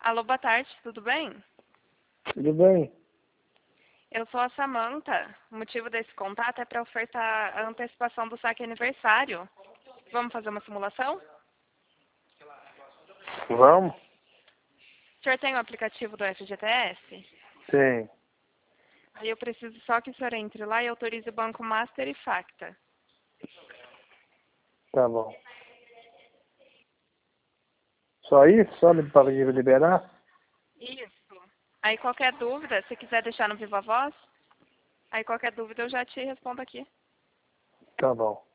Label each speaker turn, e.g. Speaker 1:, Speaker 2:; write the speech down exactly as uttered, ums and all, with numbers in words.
Speaker 1: Alô, boa tarde, tudo bem?
Speaker 2: Tudo bem?
Speaker 1: Eu sou a Samantha. O motivo desse contato é para ofertar a antecipação do saque aniversário. Vamos fazer uma simulação?
Speaker 2: Vamos?
Speaker 1: O senhor tem o aplicativo do F G T S?
Speaker 2: Tem.
Speaker 1: Aí eu preciso só que o senhor entre lá e autorize o Banco Master e Facta.
Speaker 2: Tá bom. Só isso? Só para liberar?
Speaker 1: Isso. Aí qualquer dúvida, se quiser deixar no Viva Voz, aí qualquer dúvida eu já te respondo aqui.
Speaker 2: Tá bom.